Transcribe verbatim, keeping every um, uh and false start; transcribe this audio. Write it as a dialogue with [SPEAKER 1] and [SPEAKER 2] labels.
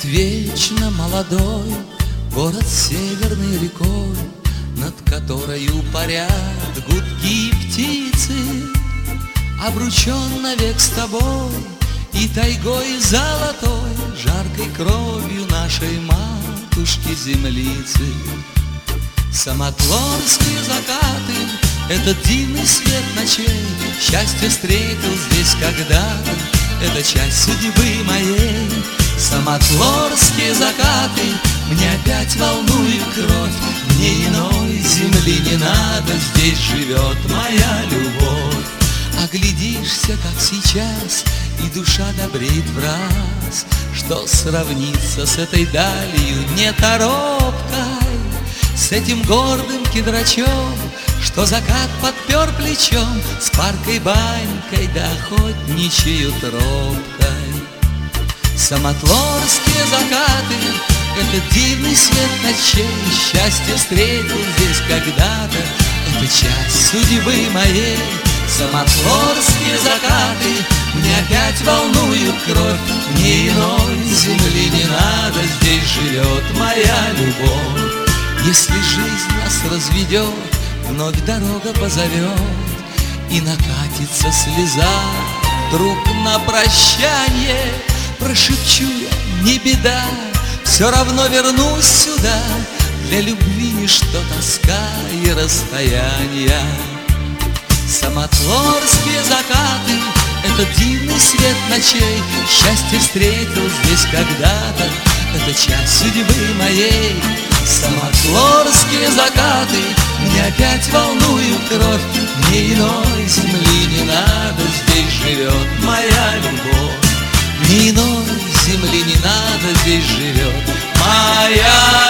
[SPEAKER 1] вечно молодой город с северной рекой, над которою парят гудки птицы. Обручен навек с тобой и тайгой золотой, жаркой кровью нашей матушки-землицы. Самотлорские закаты — этот дивный свет ночей, счастье встретил здесь когда-то, это часть судьбы моей. Самотлорские закаты мне опять волнуют кровь, мне иной земли не надо, здесь живет моя любовь. Оглядишься, как сейчас, и душа добреет враз, что сравниться с этой далью не торопкой, с этим гордым кедрачом, что закат подпер плечом, с паркой-банькой да охотничьей тропкой. Самотлорские закаты — это дивный свет ночей, счастье встретил здесь когда-то, это часть судьбы моей. Самотлорские закаты мне опять волнуют кровь, мне иной земли не надо, здесь живет моя любовь. Если жизнь нас разведет, вновь дорога позовет, и накатится слеза вдруг на прощанье, прошепчу я: не беда, все равно вернусь сюда, для любви ничто тоска и расстояние. Самотлорские закаты — это дивный свет ночей, счастье встретил здесь когда-то, это часть судьбы моей. Самотлорские закаты мне опять волнуют кровь, мне иной земли не надо, здесь живет моя любовь. Мне иной земли не надо, здесь живет моя